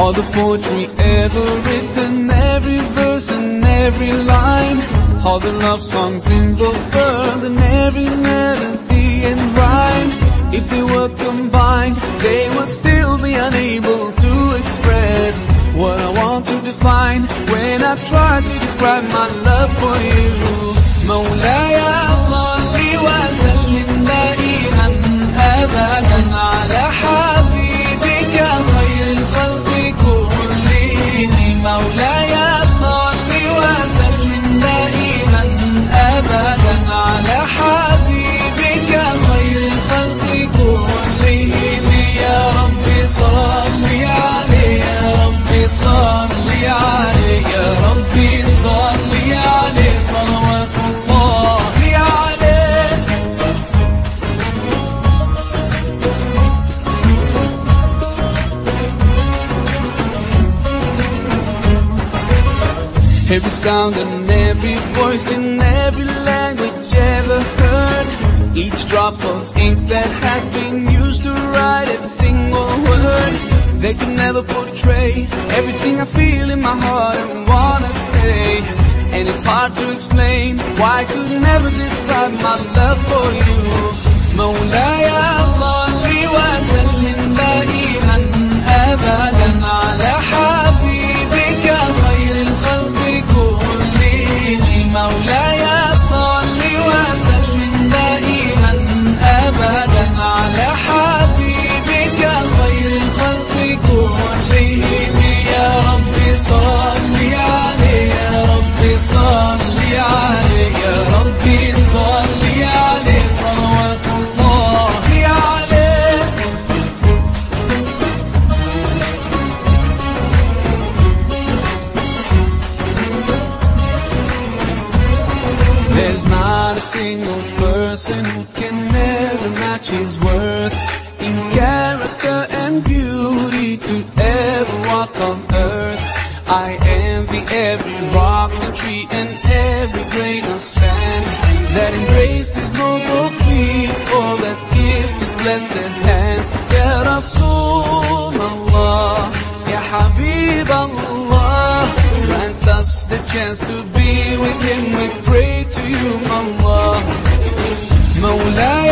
All the poetry ever written, every verse and every line, all the love songs in the world and every melody and rhyme. If they were combined, they would still be unable to express what I want to define when I try to describe my love for you. مولاي صل وسلم دائما أبدا على حبيبك خير الخلق كلهم. مولاي صل وسلم دائما أبدا على حبيبك خير الخلق كلهم. يا ربي صل عليه، يا ربي صل عليه، يا ربي صل عليه صلوات الله عليه. Every sound and every voice in every language ever heard, each drop of ink that has been used to write every single word, they can never portray everything I feel in my heart and wanna say. And it's hard to explain why I could never describe my love for you. مولاي صل وسلم دائما أبدا على حبيبك خير الخلق كلهم. مولاي صل وسلم دائما أبدا على حبيبك خير الخلق كلهم. يا ربي صل عليه، يا ربي صل عليه، يا ربي صل عليه صلوات الله عليه. There's not a single person who can never match his worth in character and beauty to ever walk on earth. I envy every rock and tree and every grain of sand that embraced his noble feet or that kissed his blessed hands. Ya Rasulullah, Ya Habib Allah, grant us the chance to be with him. We pray to you, Allah. مولاي